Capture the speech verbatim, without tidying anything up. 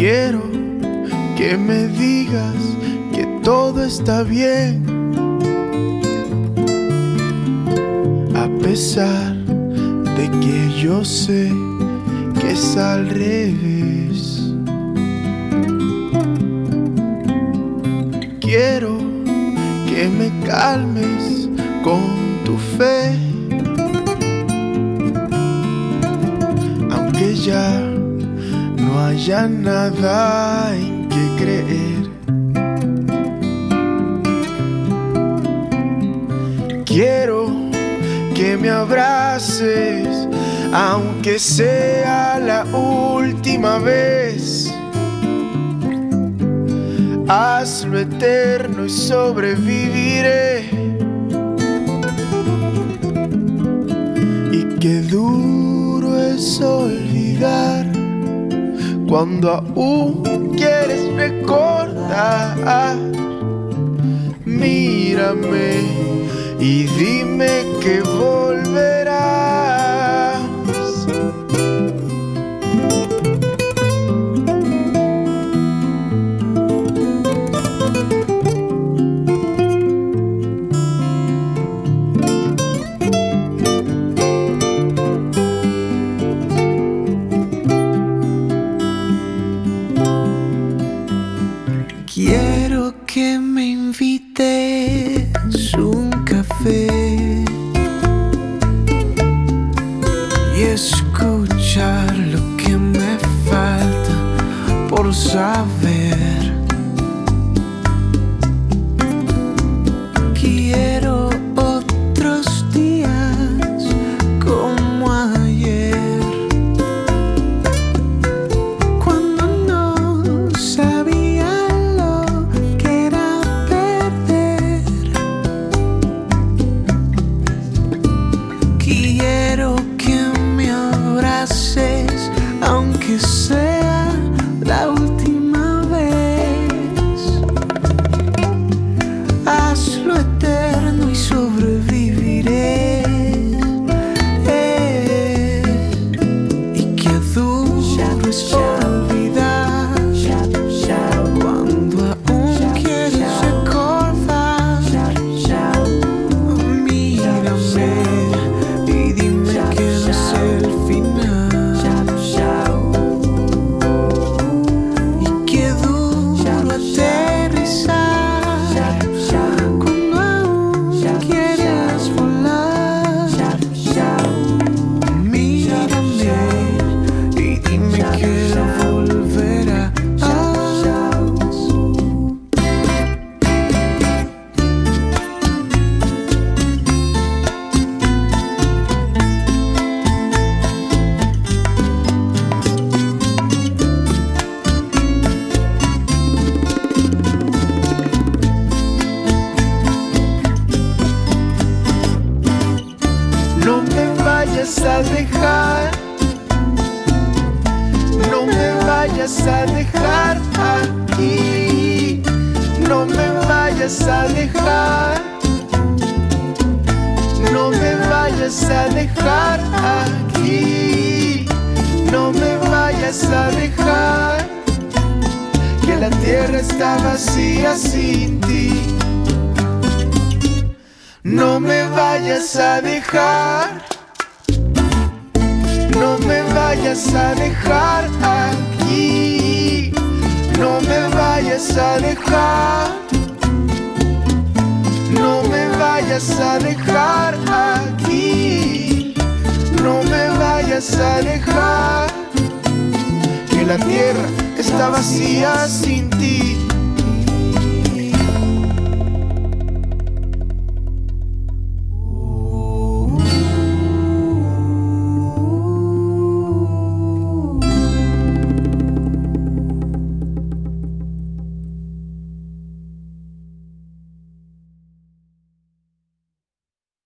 Quiero que me digas que todo está bien, a pesar de que yo sé que es al revés. Quiero que me calmes con tu fe, aunque ya no haya nada en que creer. Quiero que me abraces, aunque sea la última vez. Hazlo eterno y sobreviviré. Y qué duro es olvidar cuando aún quieres recordar. Mírame y dime que volverás. Quiero que me invites un café y escuchar lo que me falta por saber. Quiero otros días como ayer, cuando no sabía aunque sea la última vez. Hazlo eterno y sobreviviré. Eh, y qué duro es olvidar cuando aún quieres recordar. Mírame y dime que no es el final. No me vayas a dejar, no me vayas a dejar aquí, no me vayas a dejar, no me vayas a dejar aquí, no me vayas a dejar, que la tierra está vacía sin ti. No me vayas a dejar, no me vayas a dejar aquí, no me vayas a dejar, no me vayas a dejar aquí, no me vayas a dejar, que la tierra está vacía sin ti.